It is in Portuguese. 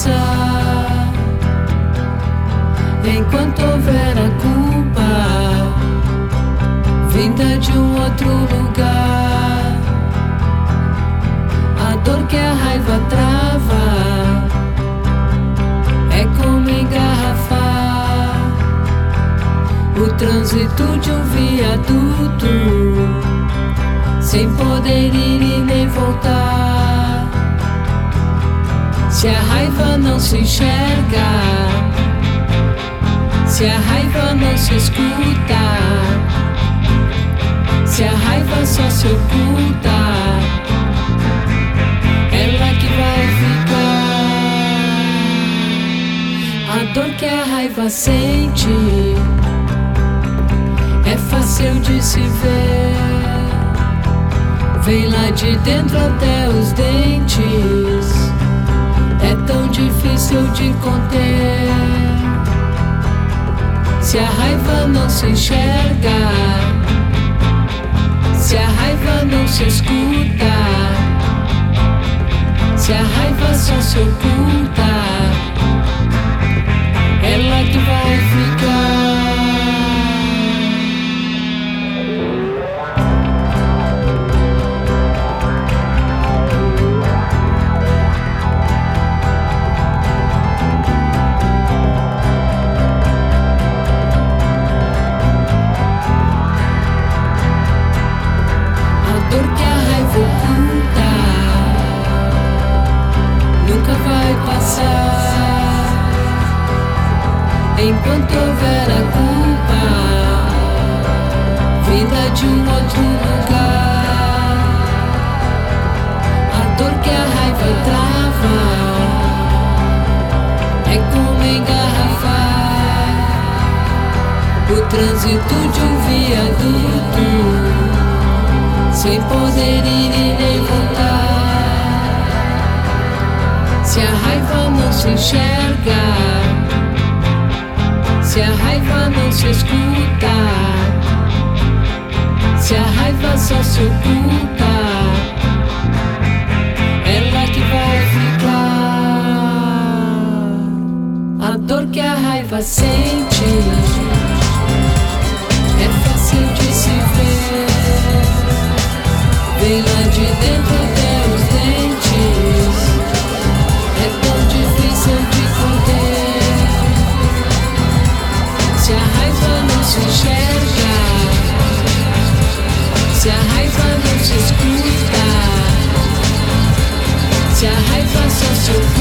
passar. Enquanto houver a culpa vinda de um outro lugar, a dor que a raiva trava é como engarrafar o trânsito de um viaduto sem poder ir e nem voltar. Se a raiva não se enxerga, se a raiva não se escuta, se a raiva só se oculta, ela que vai ficar. A dor que a raiva sente é fácil de se ver, vem lá de dentro até os dentes, é tão difícil de conter. Se a raiva não se enxerga, se a raiva não se escuta, se a raiva só se oculta, ela que vai ficar. Enquanto houver a culpa vinda de um outro lugar, a dor que a raiva trava é como engarrafar o trânsito de um viaduto sem poder ir e nem voltar. Se a raiva não se enxerga, se a raiva não se escuta, se a raiva só se oculta, ela que vai ficar. A dor que a raiva sente é fácil de se ver, vem lá de dentro até os dentes, é tão difícil de conter. Se a raiva não se enxerga, se a raiva não se escuta, se a raiva só se